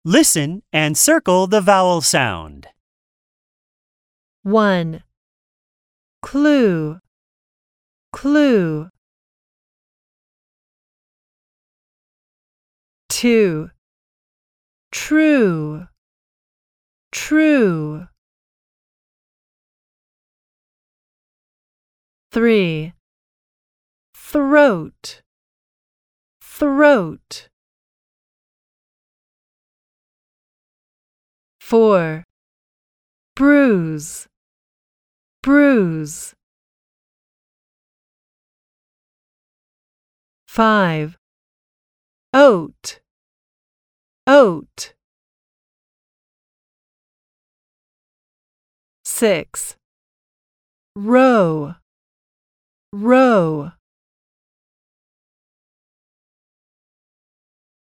Listen and circle the vowel sound. 1. Clue, clue. 2. True, true. 3. Throat, throat. 4. Bruise, bruise. 5. Oat, oat. 6. Row, row.